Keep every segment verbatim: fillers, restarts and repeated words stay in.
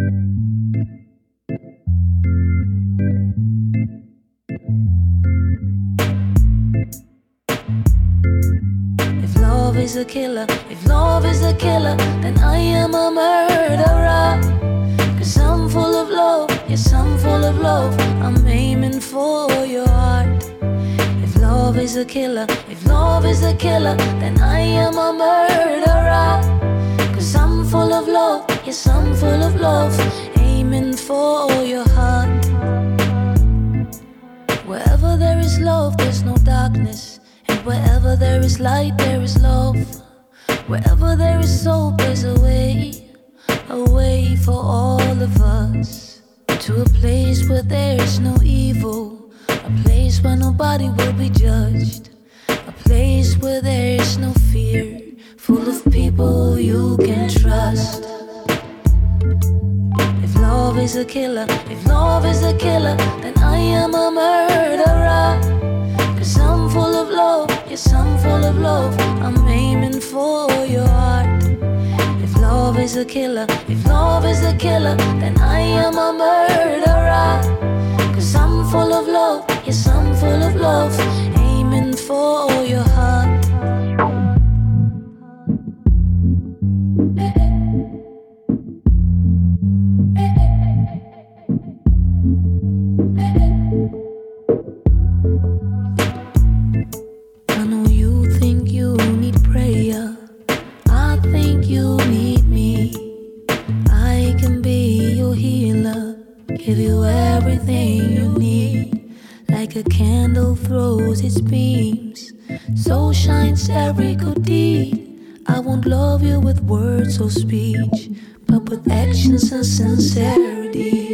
If love is a killer, if love is a killer, then I am a murderer. Cause I'm full of love, yes I'm full of love. I'm aiming for your heart. If love is a killer, if love is a killer, then I am a murderer. Cause I'm full of love, yes I'm full of love. Aiming for your heart. Wherever there is love, there's no darkness. And wherever there is light, there is love. Wherever there is hope, there's a way. A way for all of us. To a place where there is no evil. A place where nobody will be judged. A place where there is no fear. Full of people you can trust. If love is a killer, if love is a killer, then I am a murderer. Cause I'm full of love, yes I'm full of love. I'm aiming for your heart. If love is a killer, if love is a killer, then I am a murderer. Cause I'm full of love, yes I'm full of love. Aiming for your heart. I know you think you need prayer. I think you need me. I can be your healer. Give you everything you need. Like a candle throws its beams, so shines every good deed. I won't love you with words or speech, but with actions and sincerity.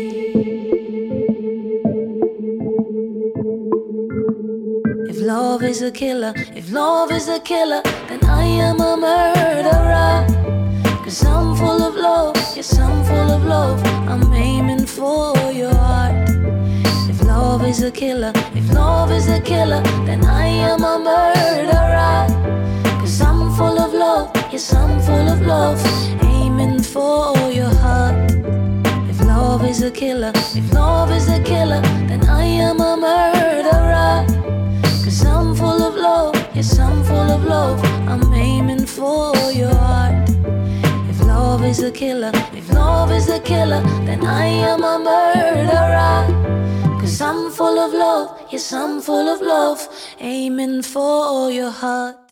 If love is a killer, if love is a killer, then I am a murderer. Cause I'm full of love, yes I'm full of love. I'm aiming for your heart. If love is a killer, if love is a killer, then I am a murderer. Cause I'm full of love, yes I'm full of love. Aiming for your heart. If love is a killer, if love is a killer, then I am a murderer. Cause I'm full of love, yes I'm full of love. I'm aiming for your heart. If love is a killer, if love is a killer, then I am a murderer. Cause I'm full of love, yes I'm full of love. Aiming for your heart.